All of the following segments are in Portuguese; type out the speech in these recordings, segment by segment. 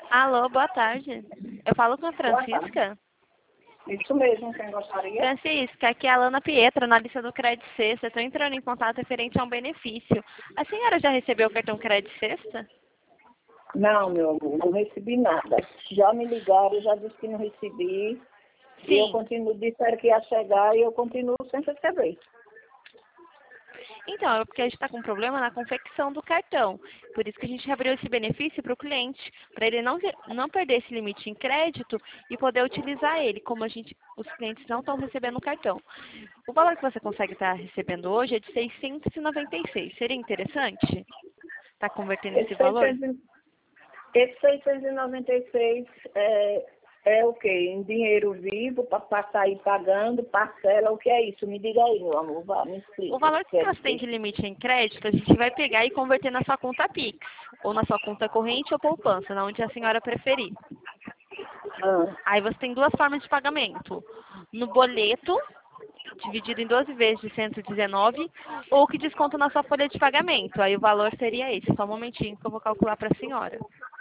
Alô, boa tarde. Eu falo com a Boa tarde. Francisca. Isso mesmo, quem gostaria? Francisca, aqui é a Lana Pietra, analista do Credit Sexta. Estou entrando em contato referente a um benefício. A senhora já recebeu o cartão Credit Sexta? Não, meu amor, não recebi nada. Já me ligaram, já disse que não recebi. E eu Sim. continuo, disseram que ia chegar e eu continuo sem receber. Então, é porque a gente está com um problema na confecção do cartão. Por isso que a gente abriu esse benefício para o cliente, para ele não perder esse limite em crédito e poder utilizar ele, como os clientes não estão recebendo o cartão. O valor que você consegue estar recebendo hoje é de 696. Seria interessante estar convertendo esse Esse valor? 600, esse 696 é o quê? Em dinheiro vivo, para sair pagando, parcela, o que é isso? Me diga aí, meu amor, vá, me O explica. valor que Quer você tem dizer, de limite em crédito, a gente vai pegar e converter na sua conta Pix, ou na sua conta corrente ou poupança, na onde a senhora preferir. ah, Aí você tem duas formas de pagamento. No boleto, dividido em 12 vezes de 119, ou que desconta na sua folha de pagamento. Aí o valor seria esse. Só um momentinho que eu vou calcular para a senhora.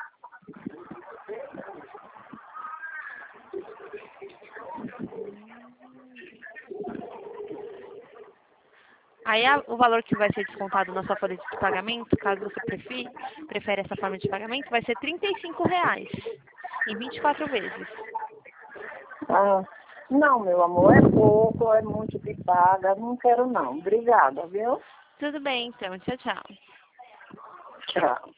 Aí o valor que vai ser descontado na sua folha de pagamento, caso você prefere essa forma de pagamento, vai ser R$ 35,00 em 24 vezes. ah, não, meu amor, é pouco, é muito que paga, não quero não. Obrigada, viu? Tudo bem, então. Tchau, tchau. Tchau.